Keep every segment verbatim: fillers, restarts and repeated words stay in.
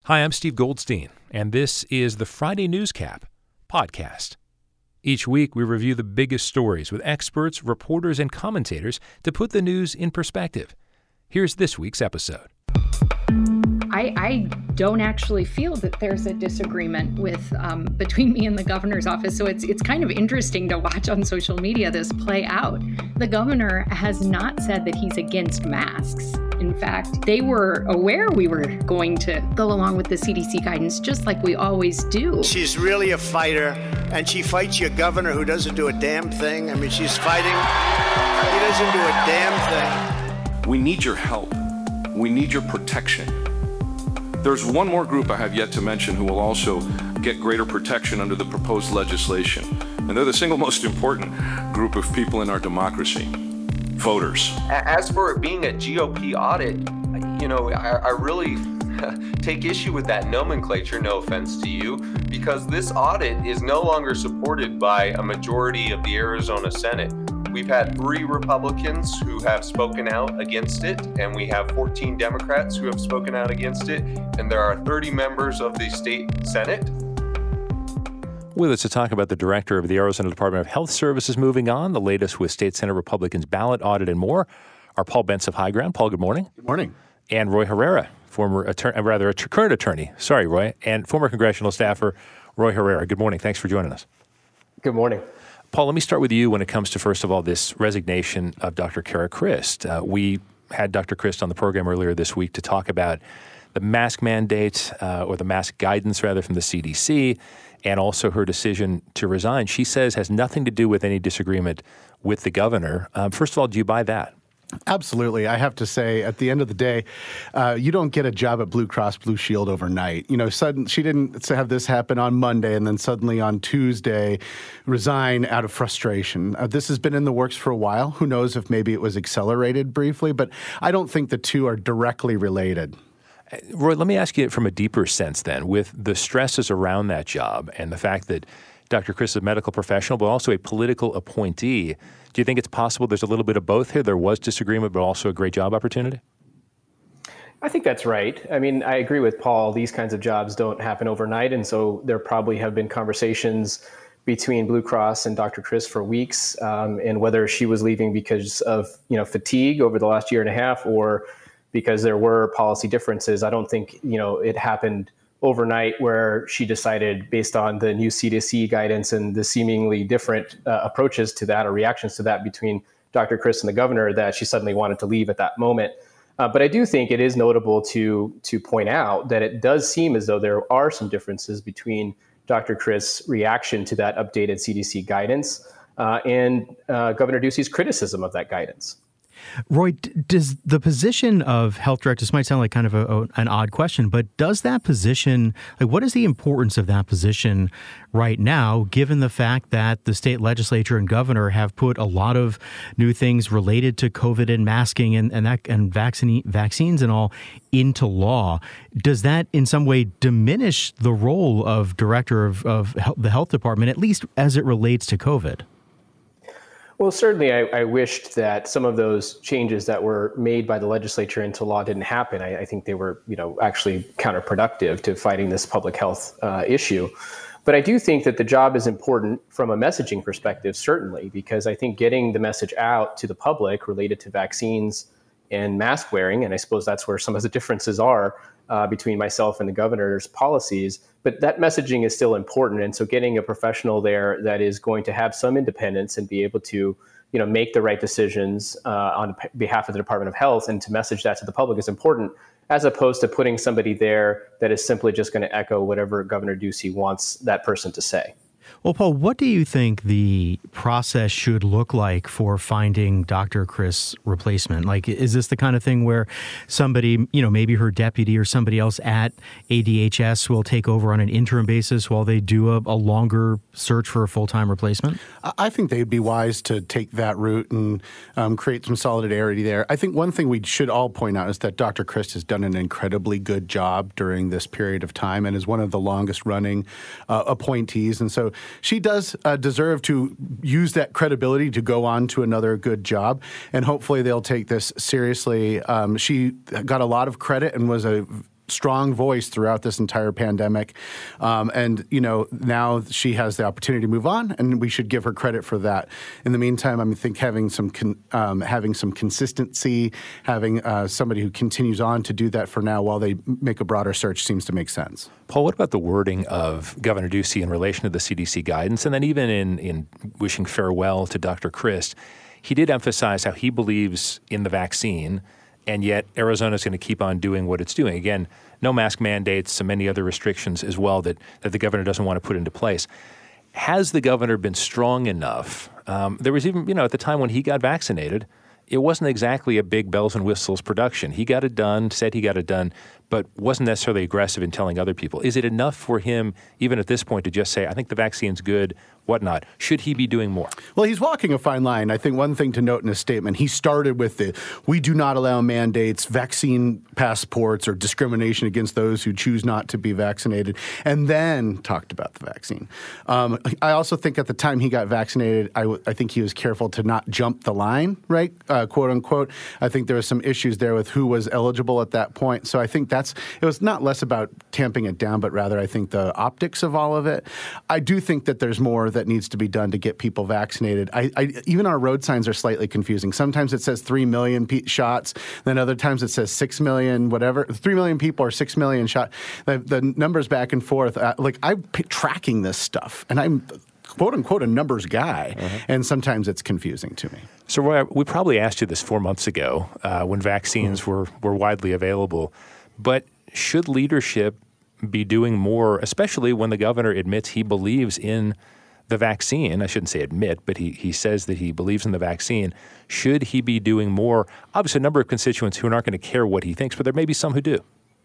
Hi, I'm Steve Goldstein, and this is the Friday Newscap podcast. Each week, we review the biggest stories with experts, reporters, and commentators to put the news in perspective. Here's this week's episode. I, I don't actually feel that there's a disagreement with um, between me and the governor's office, so it's it's kind of interesting to watch on social media this play out. The governor has not said that he's against masks. In fact, they were aware we were going to go along with the C D C guidance, just like we always do. She's really a fighter, and she fights your governor who doesn't do a damn thing. I mean, she's fighting. He doesn't do a damn thing. We need your help. We need your protection. There's one more group I have yet to mention who will also get greater protection under the proposed legislation. And they're the single most important group of people in our democracy, voters. As for it being a G O P audit, you know, I, I really take issue with that nomenclature, no offense to you, because this audit is no longer supported by a majority of the Arizona Senate. We've had three Republicans who have spoken out against it, and we have fourteen Democrats who have spoken out against it, and there are thirty members of the state Senate. With us to talk about the director of the Arizona Department of Health Services moving on, the latest with State Senate Republicans' ballot audit and more, are Paul Bentz of High Ground. Paul, good morning. Good morning. And Roy Herrera, former attorney, rather a current attorney, sorry, Roy, and former congressional staffer Roy Herrera. Good morning. Thanks for joining us. Good morning. Paul, let me start with you when it comes to, first of all, this resignation of Doctor Kara Christ. Uh, we had Doctor Christ on the program earlier this week to talk about the mask mandate, uh, or the mask guidance, rather, from the C D C, and also her decision to resign. She says has nothing to do with any disagreement with the governor. Um, first of all, do you buy that? Absolutely. I have to say, at the end of the day, uh, you don't get a job at Blue Cross Blue Shield overnight. You know, sudden, she didn't have this happen on Monday and then suddenly on Tuesday resign out of frustration. Uh, this has been in the works for a while. Who knows if maybe it was accelerated briefly, but I don't think the two are directly related. Roy, let me ask you from a deeper sense then, with the stresses around that job and the fact that Doctor Christ is a medical professional, but also a political appointee. Do you think it's possible there's a little bit of both here? There was disagreement, but also a great job opportunity? I think that's right. I mean, I agree with Paul. These kinds of jobs don't happen overnight. And so there probably have been conversations between Blue Cross and Doctor Christ for weeks, um, and whether she was leaving because of, you know, fatigue over the last year and a half or because there were policy differences. I don't think, you know, it happened overnight where she decided based on the new C D C guidance and the seemingly different uh, approaches to that or reactions to that between Doctor Christ and the governor that she suddenly wanted to leave at that moment. Uh, but I do think it is notable to to point out that it does seem as though there are some differences between Doctor Christ's reaction to that updated C D C guidance uh, and uh, Governor Ducey's criticism of that guidance. Roy, does the position of health director, this might sound like kind of a, a, an odd question, but does that position, like what is the importance of that position right now, given the fact that the state legislature and governor have put a lot of new things related to COVID and masking and, and that and vaccine, vaccines and all into law? Does that in some way diminish the role of director of, of the health department, at least as it relates to COVID? Well, certainly, I, I wished that some of those changes that were made by the legislature into law didn't happen. I, I think they were, you know, actually counterproductive to fighting this public health uh, issue. But I do think that the job is important from a messaging perspective, certainly, because I think getting the message out to the public related to vaccines and mask wearing, and I suppose that's where some of the differences are uh, between myself and the governor's policies, but that messaging is still important. And so getting a professional there that is going to have some independence and be able to, you know, make the right decisions uh, on behalf of the Department of Health and to message that to the public is important, as opposed to putting somebody there that is simply just going to echo whatever Governor Ducey wants that person to say. Well, Paul, what do you think the process should look like for finding Doctor Christ's replacement? Like, is this the kind of thing where somebody, you know, maybe her deputy or somebody else at A D H S will take over on an interim basis while they do a, a longer search for a full-time replacement? I think they'd be wise to take that route and um, create some solidarity there. I think one thing we should all point out is that Doctor Christ has done an incredibly good job during this period of time and is one of the longest-running uh, appointees. And so she does uh, deserve to use that credibility to go on to another good job, and hopefully they'll take this seriously. Um, she got a lot of credit and was a strong voice throughout this entire pandemic. Um, and, you know, now she has the opportunity to move on, and we should give her credit for that. In the meantime, I think having some con- um, having some consistency, having uh, somebody who continues on to do that for now while they make a broader search seems to make sense. Paul, what about the wording of Governor Ducey in relation to the C D C guidance? And then even in, in wishing farewell to Doctor Crist, he did emphasize how he believes in the vaccine, and yet Arizona is going to keep on doing what it's doing. Again, no mask mandates and many other restrictions as well that, that the governor doesn't want to put into place. Has the governor been strong enough? Um, there was even, you know, at the time when he got vaccinated, it wasn't exactly a big bells and whistles production. He got it done, said he got it done, but wasn't necessarily aggressive in telling other people. Is it enough for him, even at this point, to just say, I think the vaccine's good, whatnot? Should he be doing more? Well, he's walking a fine line. I think one thing to note in his statement, he started with the, we do not allow mandates, vaccine passports, or discrimination against those who choose not to be vaccinated, and then talked about the vaccine. Um, I also think at the time he got vaccinated, I, w- I think he was careful to not jump the line, right, uh, quote unquote. I think there was some issues there with who was eligible at that point. So I think that's, it was not less about tamping it down, but rather I think the optics of all of it. I do think that there's more that needs to be done to get people vaccinated. I, I, even our road signs are slightly confusing. Sometimes it says three million pe- shots, then other times it says six million, whatever. three million people or six million shot. The, the numbers back and forth. Uh, like I'm p- tracking this stuff, and I'm quote unquote a numbers guy, uh-huh. and sometimes it's confusing to me. So Roy, we probably asked you this four months ago uh, when vaccines mm-hmm. were, were widely available, but should leadership be doing more, especially when the governor admits he believes in the vaccine? I shouldn't say admit, but he, he says that he believes in the vaccine. Should he be doing more? Obviously, a number of constituents who aren't going to care what he thinks, but there may be some who do.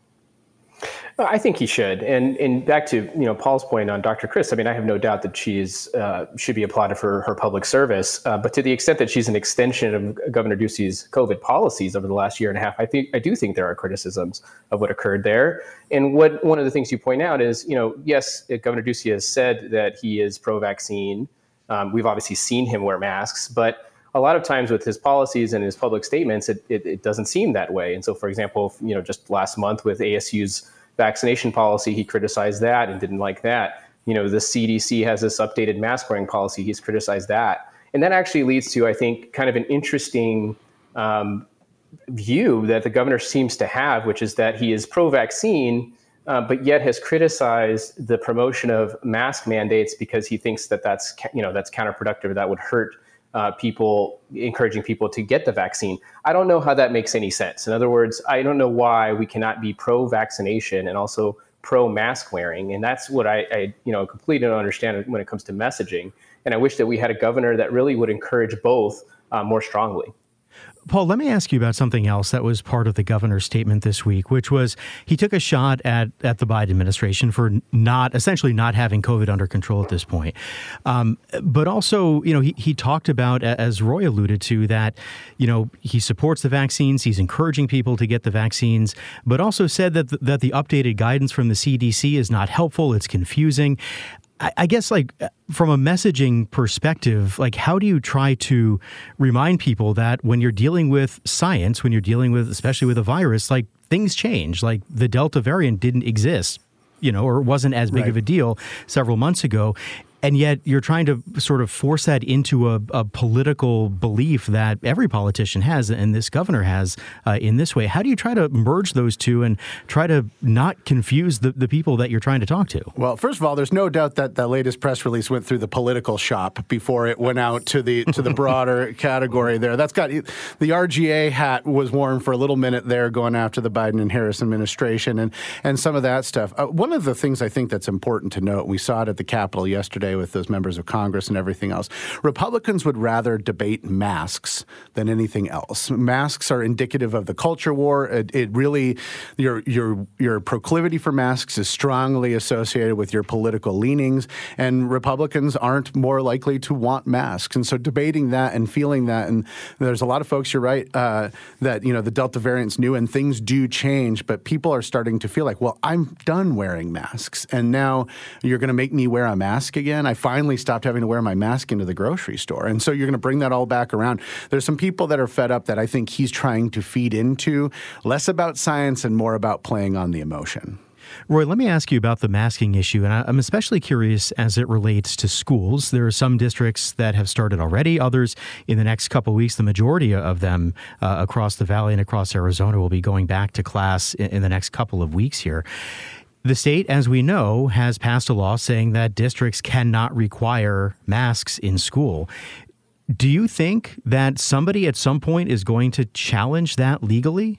I think he should. And and back to, you know, Paul's point on Doctor Crist, I mean, I have no doubt that she's uh, should be applauded for her public service. Uh, but to the extent that she's an extension of Governor Ducey's COVID policies over the last year and a half, I think I do think there are criticisms of what occurred there. And what one of the things you point out is, you know, yes, Governor Ducey has said that he is pro-vaccine. Um, we've obviously seen him wear masks, but a lot of times with his policies and his public statements, it, it, it doesn't seem that way. And so, for example, you know, just last month with A S U's vaccination policy, he criticized that and didn't like that. You know, the C D C has this updated mask wearing policy. He's criticized that. And that actually leads to, I think, kind of an interesting um, view that the governor seems to have, which is that he is pro-vaccine, uh, but yet has criticized the promotion of mask mandates because he thinks that that's, you know, that's counterproductive, that would hurt Uh, people, encouraging people to get the vaccine. I don't know how that makes any sense. In other words, I don't know why we cannot be pro-vaccination and also pro-mask wearing. And that's what I, I, you know, completely don't understand when it comes to messaging. And I wish that we had a governor that really would encourage both uh, more strongly. Paul, let me ask you about something else that was part of the governor's statement this week, which was he took a shot at, at the Biden administration for not essentially not having COVID under control at this point. Um, but also, you know, he, he talked about, as Roy alluded to, that, you know, he supports the vaccines. He's encouraging people to get the vaccines, but also said that the, that the updated guidance from the C D C is not helpful. It's confusing. I guess, like, from a messaging perspective, like, how do you try to remind people that when you're dealing with science, when you're dealing with, especially with a virus, like, things change, like the Delta variant didn't exist, you know, or wasn't as big right. of a deal several months ago. And yet you're trying to sort of force that into a, a political belief that every politician has and this governor has uh, in this way. How do you try to merge those two and try to not confuse the, the people that you're trying to talk to? Well, first of all, there's no doubt that the latest press release went through the political shop before it went out to the to the broader category there. That's got the R G A hat was worn for a little minute there going after the Biden and Harris administration and, and some of that stuff. Uh, one of the things I think that's important to note, we saw it at the Capitol yesterday with those members of Congress and everything else. Republicans would rather debate masks than anything else. Masks are indicative of the culture war. It, it really, your your your proclivity for masks is strongly associated with your political leanings, and Republicans aren't more likely to want masks. And so debating that and feeling that, and there's a lot of folks, you're right, uh, that, you know, the Delta variant's new and things do change, but people are starting to feel like, well, I'm done wearing masks, and now you're going to make me wear a mask again? again. I finally stopped having to wear my mask into the grocery store. And so you're going to bring that all back around. There's some people that are fed up that I think he's trying to feed into, less about science and more about playing on the emotion. Roy, let me ask you about the masking issue, and I'm especially curious as it relates to schools. There are some districts that have started already, others in the next couple of weeks. The majority of them uh, across the valley and across Arizona will be going back to class in, in the next couple of weeks here. The state, as we know, has passed a law saying that districts cannot require masks in school. Do you think that somebody at some point is going to challenge that legally?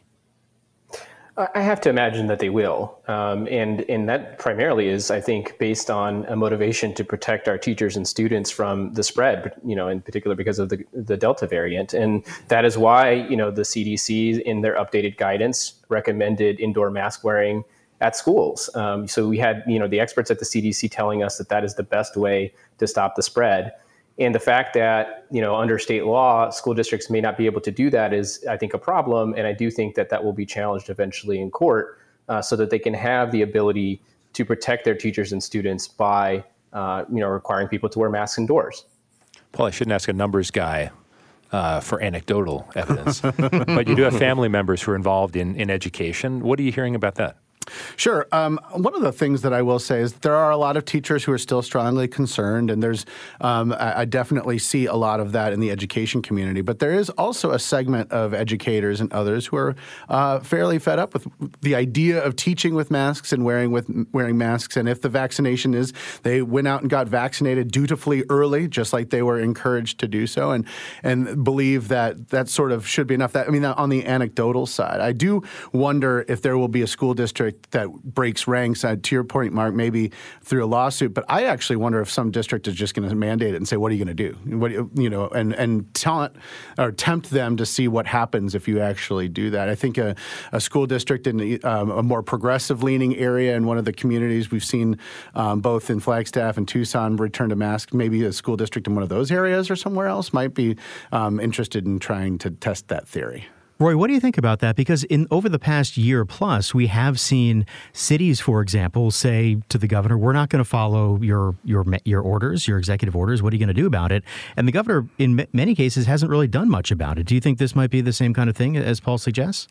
I have to imagine that they will. Um, and, and that primarily is, I think, based on a motivation to protect our teachers and students from the spread, you know, in particular because of the, the Delta variant. And that is why, you know, the C D C in their updated guidance recommended indoor mask wearing at schools. Um, so we had, you know, the experts at the C D C telling us that that is the best way to stop the spread. And the fact that, you know, under state law, school districts may not be able to do that is, I think, a problem. And I do think that that will be challenged eventually in court uh, so that they can have the ability to protect their teachers and students by, uh, you know, requiring people to wear masks indoors. Paul, I shouldn't ask a numbers guy uh, for anecdotal evidence, but you do have family members who are involved in, in education. What are you hearing about that? Sure. Um, one of the things that I will say is there are a lot of teachers who are still strongly concerned, and there's um, I, I definitely see a lot of that in the education community. But there is also a segment of educators and others who are uh, fairly fed up with the idea of teaching with masks and wearing with wearing masks. And if the vaccination is, they went out and got vaccinated dutifully early, just like they were encouraged to do so, and and believe that that sort of should be enough. That I mean, on the anecdotal side, I do wonder if there will be a school district that breaks ranks, uh, to your point, Mark, maybe through a lawsuit. But I actually wonder if some district is just going to mandate it and say, what are you going to do? What, you know, and, and taunt or tempt them to see what happens if you actually do that. I think a, a school district in um, a more progressive leaning area in one of the communities we've seen um, both in Flagstaff and Tucson return to masks, maybe a school district in one of those areas or somewhere else might be um, interested in trying to test that theory. Roy, what do you think about that? Because in over the past year plus, we have seen cities, for example, say to the governor, we're not going to follow your your your orders, your executive orders. What are you going to do about it? And the governor, in m- many cases, hasn't really done much about it. Do you think this might be the same kind of thing as Paul suggests?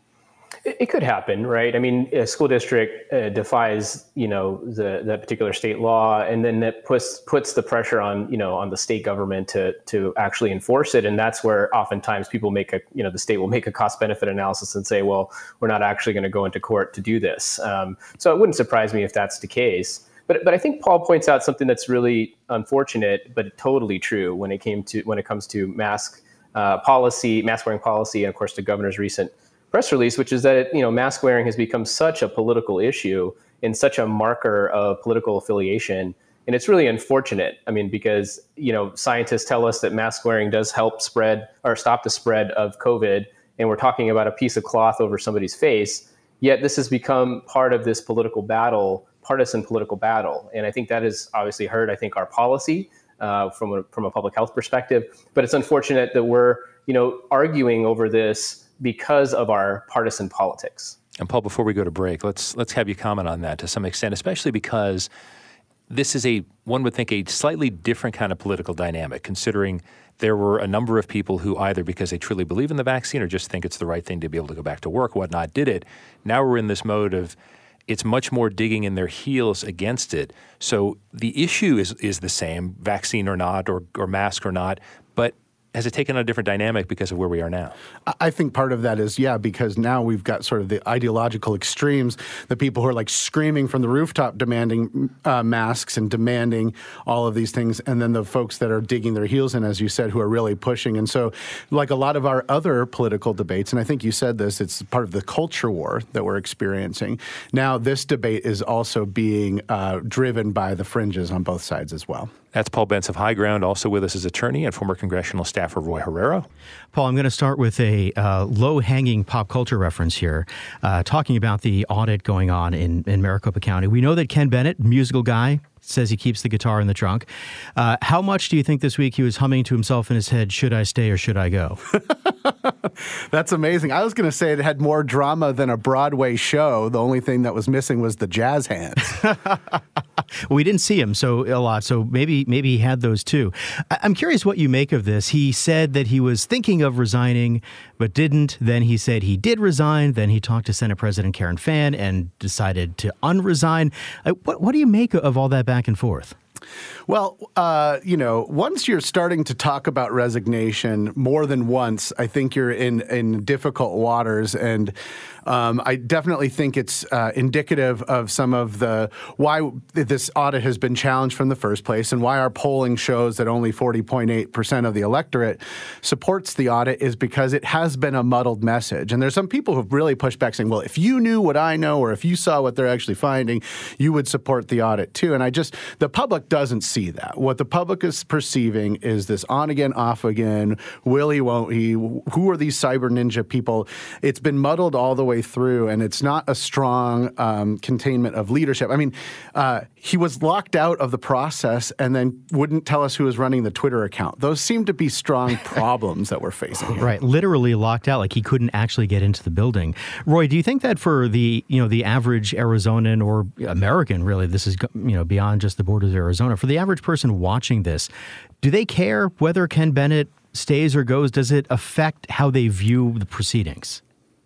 It could happen, right? I mean, a school district uh, defies, you know, the that particular state law, and then that puts puts the pressure on, you know, on the state government to to actually enforce it. And that's where oftentimes people make a, you know, the state will make a cost benefit analysis and say, well, we're not actually going to go into court to do this. Um, so it wouldn't surprise me if that's the case. But but I think Paul points out something that's really unfortunate, but totally true when it came to when it comes to mask uh, policy, mask wearing policy, and of course the governor's recent press release, which is that it, you know, mask wearing has become such a political issue and such a marker of political affiliation. And it's really unfortunate. I mean, because, you know, scientists tell us that mask wearing does help spread or stop the spread of COVID. And we're talking about a piece of cloth over somebody's face. Yet this has become part of this political battle, partisan political battle. And I think that has obviously hurt, I think, our policy uh, from a, from a public health perspective. But it's unfortunate that we're, you know, arguing over this because of our partisan politics. And Paul, before we go to break, let's let's have you comment on that to some extent, especially because this is a, one would think, a slightly different kind of political dynamic, considering there were a number of people who either because they truly believe in the vaccine or just think it's the right thing to be able to go back to work, whatnot, did it. Now we're in this mode of it's much more digging in their heels against it. So the issue is is the same, vaccine or not, or or mask or not, but has it taken on a different dynamic because of where we are now? I think part of that is, yeah, because now we've got sort of the ideological extremes, the people who are like screaming from the rooftop demanding uh, masks and demanding all of these things, and then the folks that are digging their heels in, as you said, who are really pushing. And so like a lot of our other political debates, and I think you said this, it's part of the culture war that we're experiencing. Now this debate is also being uh, driven by the fringes on both sides as well. That's Paul Bentz of High Ground, also with us as attorney and former congressional staffer Roy Herrera. Paul, I'm going to start with a uh, low-hanging pop culture reference here, uh, talking about the audit going on in, in Maricopa County. We know that Ken Bennett, musical guy, says he keeps the guitar in the trunk. Uh, how much do you think this week he was humming to himself in his head, should I stay or should I go? That's amazing. I was going to say it had more drama than a Broadway show. The only thing that was missing was the jazz hands. We didn't see him so a lot, so maybe maybe he had those too. I'm curious what you make of this. He said that he was thinking of resigning, but didn't. Then he said he did resign. Then he talked to Senate President Karen Fann and decided to unresign. What, what do you make of all that back and forth? Well, uh, you know, once you're starting to talk about resignation more than once, I think you're in, in difficult waters. And um, I definitely think it's uh, indicative of some of the why this audit has been challenged from the first place and why our polling shows that only forty point eight percent of the electorate supports the audit is because it has been a muddled message. And there's some people who've really pushed back saying, well, if you knew what I know or if you saw what they're actually finding, you would support the audit too. And I just, the public doesn't see that. What the public is perceiving is this on again, off again, will he, won't he, who are these cyber ninja people? It's been muddled all the way through, and it's not a strong um, containment of leadership. I mean, uh, he was locked out of the process and then wouldn't tell us who was running the Twitter account. Those seem to be strong problems that we're facing here. Right, literally locked out, like he couldn't actually get into the building. Roy, do you think that for the, you know, the average Arizonan or American, really, this is, you know, beyond just the borders of Arizona, for the average person watching this, do they care whether Ken Bennett stays or goes? Does it affect how they view the proceedings?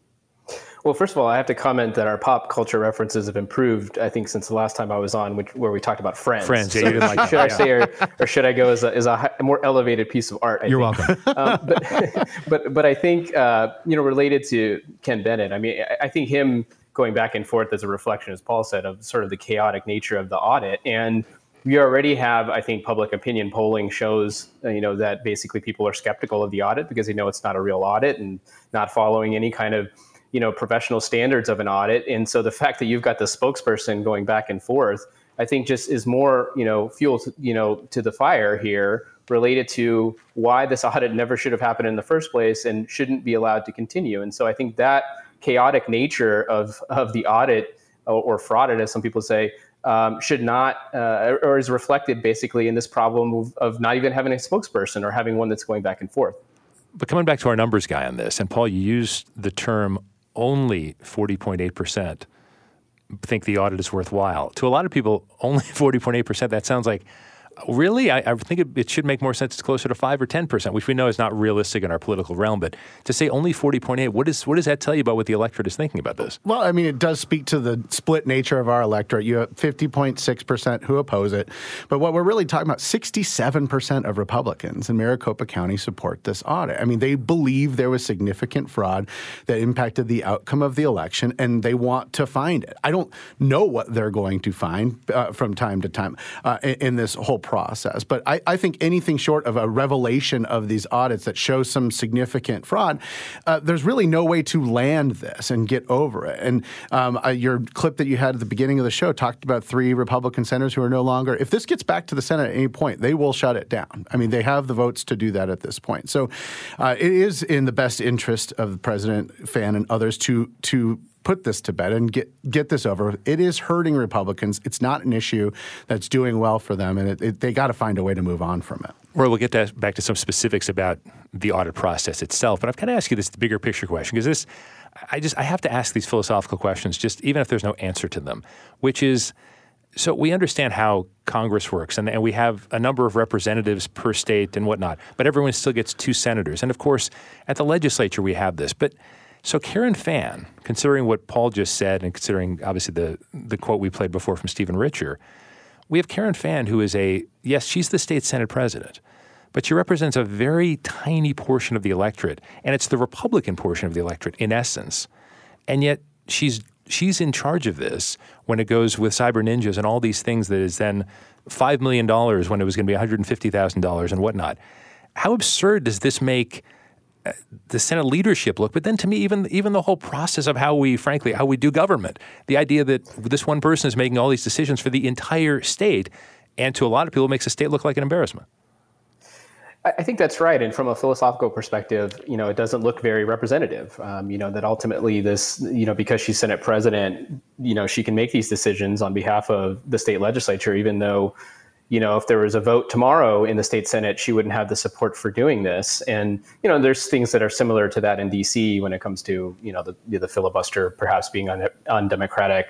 Well, first of all, I have to comment that our pop culture references have improved, I think, since the last time I was on, which, where we talked about Friends. Friends, yeah, so you didn't like should that, I say, or, or should I go as a, as a more elevated piece of art? I You're think. welcome. um, but, but but I think, uh, you know, related to Ken Bennett, I mean, I, I think him going back and forth as a reflection, as Paul said, of sort of the chaotic nature of the audit. And we already have, I think, public opinion polling shows, uh, you know, that basically people are skeptical of the audit because they know it's not a real audit and not following any kind of, you know, professional standards of an audit. And so the fact that you've got the spokesperson going back and forth, I think just is more, you know, fuel, to, you know, to the fire here related to why this audit never should have happened in the first place and shouldn't be allowed to continue. And so I think that chaotic nature of, of the audit or, or fraud, as some people say, um, should not, uh, or is reflected basically in this problem of, of not even having a spokesperson or having one that's going back and forth. But coming back to our numbers guy on this, and Paul, you used the term only forty point eight percent think the audit is worthwhile. To a lot of people, only forty point eight percent, that sounds like, really? I, I think it, it should make more sense. It's closer to five or ten percent, which we know is not realistic in our political realm. But to say only forty point eight, what, is, what does that tell you about what the electorate is thinking about this? Well, I mean, it does speak to the split nature of our electorate. You have fifty point six percent who oppose it. But what we're really talking about, sixty-seven percent of Republicans in Maricopa County support this audit. I mean, they believe there was significant fraud that impacted the outcome of the election, and they want to find it. I don't know what they're going to find uh, from time to time uh, in, in this whole process. But I, I think anything short of a revelation of these audits that show some significant fraud, uh, there's really no way to land this and get over it. And um, uh, your clip that you had at the beginning of the show talked about three Republican senators who are no longer, if this gets back to the Senate at any point, they will shut it down. I mean, they have the votes to do that at this point. So uh, it is in the best interest of President Fann and others to to put this to bed and get get this over. It is hurting Republicans. It's not an issue that's doing well for them, and it, it, they got to find a way to move on from it. Well, we'll get that back to some specifics about the audit process itself, but I've got to ask you this bigger picture question, because this, I just I have to ask these philosophical questions, just even if there's no answer to them, which is, so we understand how Congress works, and, and we have a number of representatives per state and whatnot, but everyone still gets two senators. And of course, at the legislature, we have this. But so Karen Fann, considering what Paul just said and considering obviously the, the quote we played before from Stephen Richer, we have Karen Fann, who is a, yes, she's the state Senate president, but she represents a very tiny portion of the electorate, and it's the Republican portion of the electorate in essence. And yet she's she's in charge of this when it goes with cyber ninjas and all these things that is then five million dollars when it was going to be one hundred fifty thousand dollars and whatnot. How absurd does this make the Senate leadership look? But then to me, even even the whole process of how we, frankly, how we do government, the idea that this one person is making all these decisions for the entire state, and to a lot of people, makes the state look like an embarrassment. I think that's right. And from a philosophical perspective, you know, it doesn't look very representative. Um, you know, that ultimately this, you know, because she's Senate president, you know, she can make these decisions on behalf of the state legislature, even though, you know, if there was a vote tomorrow in the state Senate, she wouldn't have the support for doing this. And, you know, there's things that are similar to that in D C when it comes to, you know, the, the filibuster perhaps being un- undemocratic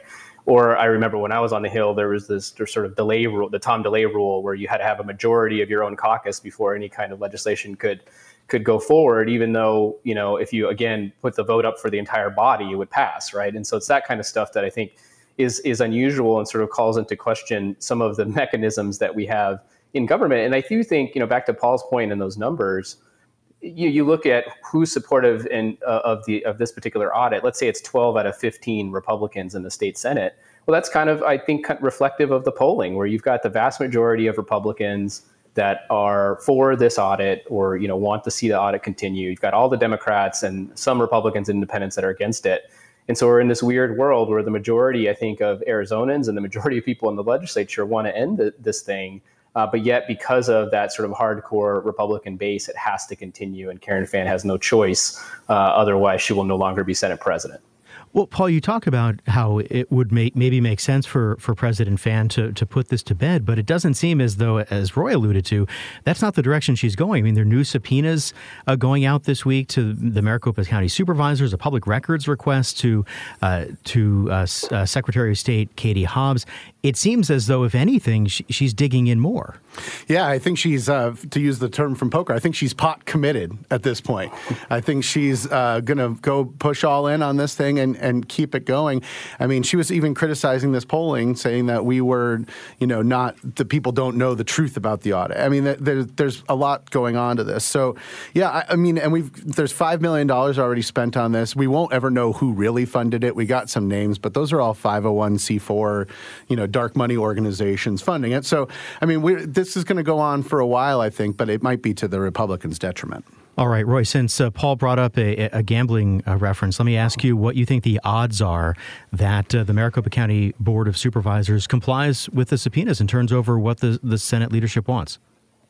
Or I remember when I was on the Hill, there was this sort of delay rule, the Tom DeLay rule, where you had to have a majority of your own caucus before any kind of legislation could could go forward, even though, you know, if you, again, put the vote up for the entire body, it would pass, right? And so it's that kind of stuff that I think is is unusual and sort of calls into question some of the mechanisms that we have in government. And I do think, you know, back to Paul's point in those numbers, you, you look at who's supportive in, uh, of the of this particular audit. Let's say it's twelve out of fifteen Republicans in the state Senate. Well, that's kind of, I think, reflective of the polling, where you've got the vast majority of Republicans that are for this audit, or, you know, want to see the audit continue. You've got all the Democrats and some Republicans and independents that are against it. And so we're in this weird world where the majority, I think, of Arizonans and the majority of people in the legislature want to end the, this thing. Uh, but yet, because of that sort of hardcore Republican base, it has to continue. And Karen Fann has no choice. Uh, otherwise, she will no longer be Senate president. Well, Paul, you talk about how it would make maybe make sense for, for President Fann to, to put this to bed, but it doesn't seem as though, as Roy alluded to, that's not the direction she's going. I mean, there are new subpoenas uh, going out this week to the Maricopa County supervisors, a public records request to uh, to uh, uh, Secretary of State Katie Hobbs. It seems as though, if anything, she, she's digging in more. Yeah, I think she's, uh, to use the term from poker, I think she's pot committed at this point. I think she's uh, going to go push all in on this thing and, and keep it going. I mean, she was even criticizing this polling, saying that we were, you know, not, the people don't know the truth about the audit. I mean, there's, there's a lot going on to this. So, yeah, I, I mean, and we've, there's five million dollars already spent on this. We won't ever know who really funded it. We got some names, but those are all five oh one c four, you know, dark money organizations funding it. So, I mean, we're, this is going to go on for a while, I think, but it might be to the Republicans' detriment. All right, Roy, since uh, Paul brought up a, a gambling uh, reference, let me ask you what you think the odds are that uh, the Maricopa County Board of Supervisors complies with the subpoenas and turns over what the, the Senate leadership wants.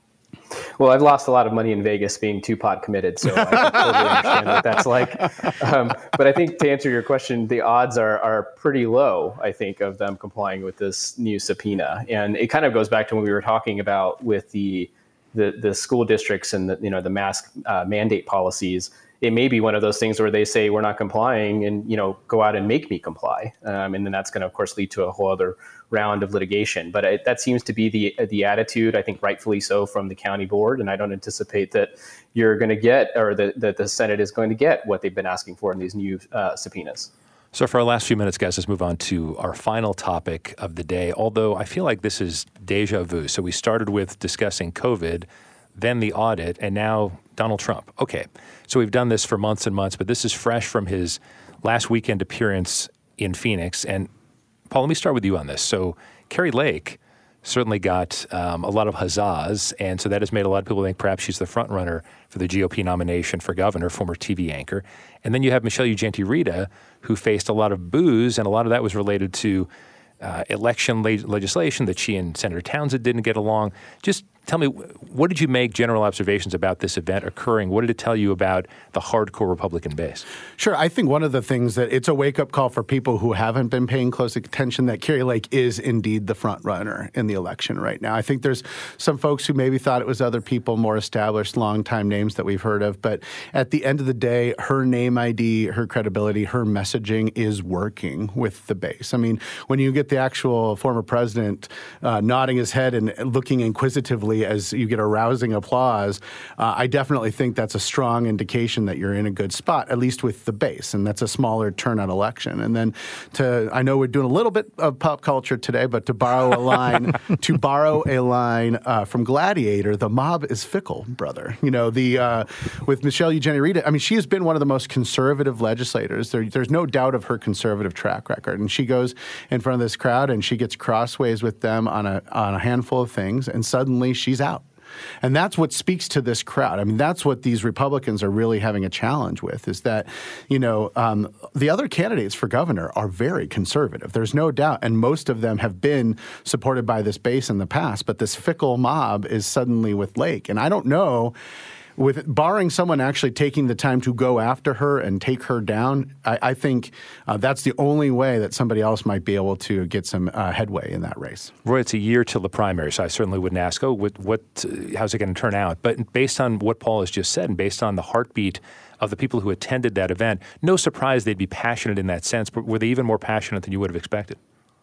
Well, I've lost a lot of money in Vegas being too pot committed, so I totally understand what that's like. Um, but I think to answer your question, the odds are are pretty low, I think, of them complying with this new subpoena. And it kind of goes back to what we were talking about with the the, the school districts and the, you know, the mask uh, mandate policies. It may be one of those things where they say we're not complying, and, you know, go out and make me comply, um, and then that's going to, of course, lead to a whole other round of litigation. But it, that seems to be the the attitude, I think, rightfully so, from the county board. And I don't anticipate that you're going to get, or that the, the Senate is going to get what they've been asking for in these new uh, subpoenas. So for our last few minutes, guys, let's move on to our final topic of the day. Although I feel like this is deja vu. So we started with discussing COVID, then the audit, and now Donald Trump. Okay, so we've done this for months and months, but this is fresh from his last weekend appearance in Phoenix. And Paul, let me start with you on this. So Kari Lake certainly got um, a lot of huzzas, and so that has made a lot of people think perhaps she's the front runner for the G O P nomination for governor, former T V anchor. And then you have Michelle Ugenti-Rita, who faced a lot of boos, and a lot of that was related to uh, election le- legislation that she and Senator Townsend didn't get along. Just tell me, what did you make general observations about this event occurring? What did it tell you about the hardcore Republican base? Sure. I think one of the things that it's a wake-up call for people who haven't been paying close attention that Kari Lake is indeed the front runner in the election right now. I think there's some folks who maybe thought it was other people, more established, long-time names that we've heard of. But at the end of the day, her name I D, her credibility, her messaging is working with the base. I mean, when you get the actual former president uh, nodding his head and looking inquisitively as you get a rousing applause, uh, I definitely think that's a strong indication that you're in a good spot, at least with the base, and that's a smaller turnout election. And then to, I know we're doing a little bit of pop culture today, but to borrow a line, to borrow a line uh, from Gladiator, the mob is fickle, brother. You know, the uh, with Michelle Ugenti-Rita, I mean, she has been one of the most conservative legislators. There, there's no doubt of her conservative track record, and she goes in front of this crowd and she gets crossways with them on a on a handful of things, and suddenly she she's out. And that's what speaks to this crowd. I mean, that's what these Republicans are really having a challenge with, is that, you know, um, the other candidates for governor are very conservative. There's no doubt. And most of them have been supported by this base in the past. But this fickle mob is suddenly with Lake. And I don't know, with barring someone actually taking the time to go after her and take her down, I, I think uh, that's the only way that somebody else might be able to get some uh, headway in that race. Roy, it's a year till the primary, so I certainly wouldn't ask, oh, what, what uh, how's it going to turn out? But based on what Paul has just said and based on the heartbeat of the people who attended that event, no surprise they'd be passionate in that sense, but were they even more passionate than you would have expected?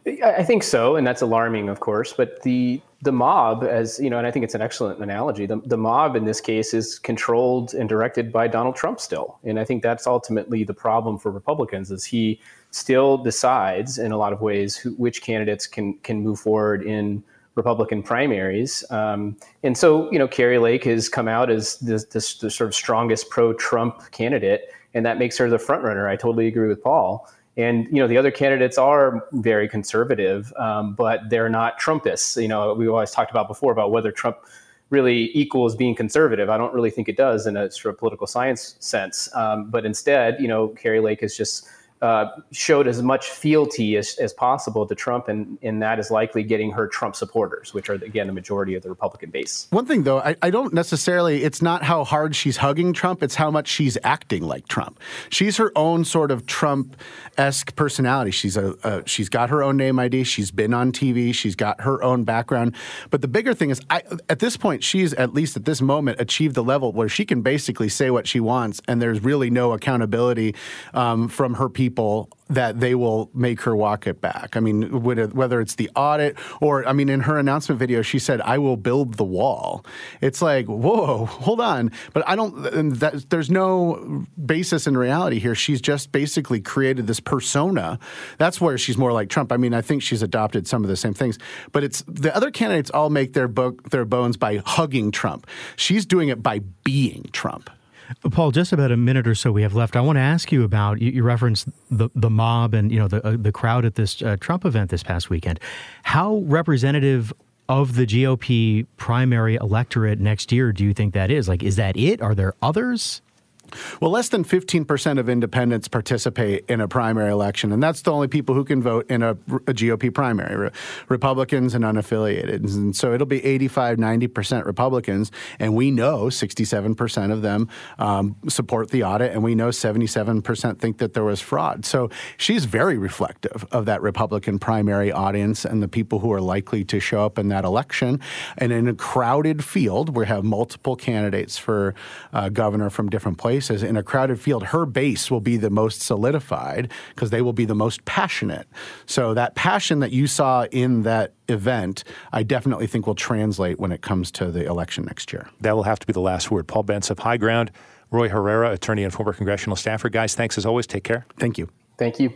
I think so, and that's alarming, of course. But the the mob, as you know, and I think it's an excellent analogy. The, the mob in this case is controlled and directed by Donald Trump still, and I think that's ultimately the problem for Republicans. Is he still decides in a lot of ways who, which candidates can can move forward in Republican primaries, um, and so you know, Kari Lake has come out as this, this, the sort of strongest pro-Trump candidate, and that makes her the front runner. I totally agree with Paul. And, you know, the other candidates are very conservative, um, but they're not Trumpists. You know, we always talked about before about whether Trump really equals being conservative. I don't really think it does in a sort of political science sense. Um, but instead, you know, Kari Lake has just uh, showed as much fealty as, as possible to Trump, and, and that is likely getting her Trump supporters, which are, again, the majority of the Republican base. One thing, though, I, I don't necessarily, it's not how hard she's hugging Trump, it's how much she's acting like Trump. She's her own sort of Trump-esque personality. She's a, a she's got her own name I D, she's been on T V, she's got her own background. But the bigger thing is, I, at this point, she's, at least at this moment, achieved the level where she can basically say what she wants, and there's really no accountability um, from her people that they will make her walk it back. I mean, whether it's the audit or, I mean, in her announcement video, she said, I will build the wall. It's like, whoa, hold on. But I don't, and that, there's no basis in reality here. She's just basically created this persona. That's where she's more like Trump. I mean, I think she's adopted some of the same things. But it's the other candidates all make their, bo- their bones by hugging Trump. She's doing it by being Trump. Paul, just about a minute or so we have left. I want to ask you about, you, you referenced the the mob and, you know, the uh, the crowd at this uh, Trump event this past weekend. How representative of the G O P primary electorate next year do you think that is? Like, is that it? Are there others? Well, less than fifteen percent of independents participate in a primary election, and that's the only people who can vote in a, a G O P primary, re- Republicans and unaffiliated. And so it'll be eighty-five, ninety percent Republicans, and we know sixty-seven percent of them um, support the audit, and we know seventy-seven percent think that there was fraud. So she's very reflective of that Republican primary audience and the people who are likely to show up in that election. And in a crowded field, we have multiple candidates for uh, governor from different places. In a crowded field, her base will be the most solidified because they will be the most passionate. So that passion that you saw in that event, I definitely think will translate when it comes to the election next year. That will have to be the last word. Paul Bentz of High Ground, Roy Herrera, attorney and former congressional staffer. Guys, thanks as always. Take care. Thank you. Thank you.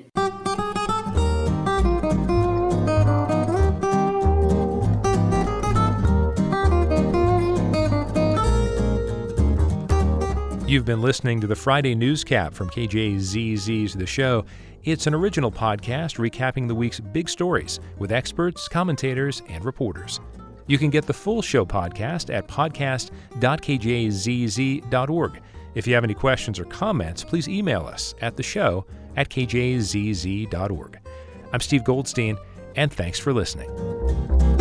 You've been listening to the Friday Newscap from K J Z Z's The Show. It's an original podcast recapping the week's big stories with experts, commentators, and reporters. You can get the full show podcast at podcast dot k j z z dot org. If you have any questions or comments, please email us at the show at k j z z dot org. I'm Steve Goldstein, and thanks for listening.